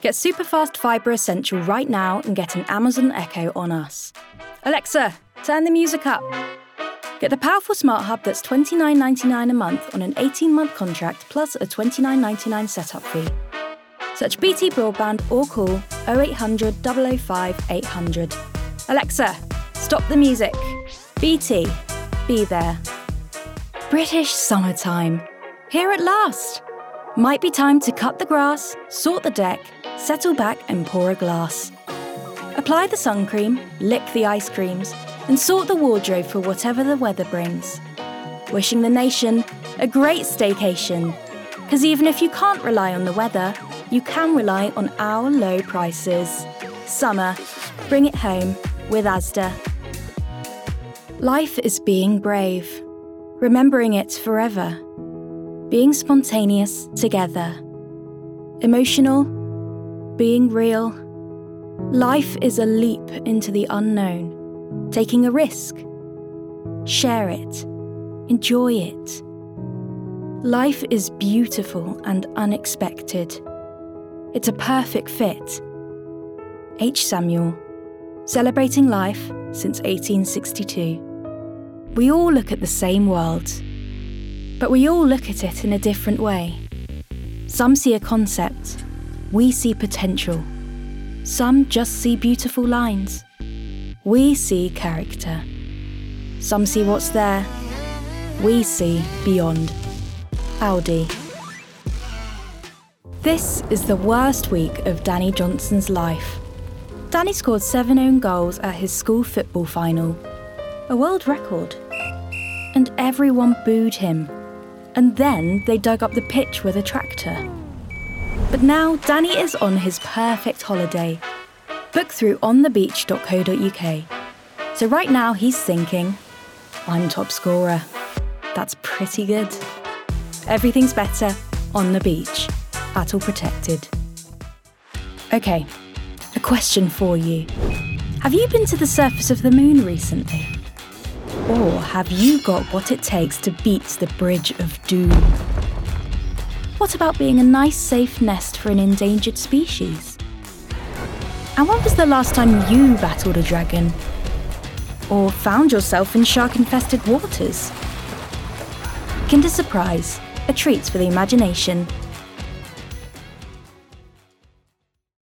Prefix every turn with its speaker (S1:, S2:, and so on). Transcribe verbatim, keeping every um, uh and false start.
S1: Get Superfast Fibre Essential right now and get an Amazon Echo on us. Alexa, turn the music up. Get the powerful smart hub that's twenty-nine ninety-nine a month on an eighteen-month contract plus a twenty-nine ninety-nine setup fee. Search B T Broadband or call oh eight hundred, double oh five, eight hundred. Alexa, stop the music. B T, be there. British summertime. Here at last. Might be time to cut the grass, sort the deck, settle back and pour a glass. Apply the sun cream, lick the ice creams, and sort the wardrobe for whatever the weather brings. Wishing the nation a great staycation. Because even if you can't rely on the weather, you can rely on our low prices. Summer, bring it home with Asda. Life is being brave, remembering it forever. Being spontaneous together. Emotional, being real. Life is a leap into the unknown, taking a risk. Share it, enjoy it. Life is beautiful and unexpected. It's a perfect fit. H. Samuel, celebrating life since eighteen sixty-two. We all look at the same world. But we all look at it in a different way. Some see a concept, we see potential. Some just see beautiful lines. We see character. Some see what's there, we see beyond. Audi. This is the worst week of Danny Johnson's life. Danny scored seven own goals at his school football final, a world record. And everyone booed him. And then they dug up the pitch with a tractor. But now Danny is on his perfect holiday. Book through on the beach dot co dot uk. So right now he's thinking, I'm top scorer. That's pretty good. Everything's better on the beach, at all protected. Okay, a question for you. Have you been to the surface of the moon recently? Or have you got what it takes to beat the Bridge of Doom? What about being a nice, safe nest for an endangered species? And when was the last time you battled a dragon? Or found yourself in shark-infested waters? Kinder Surprise, a treat for the imagination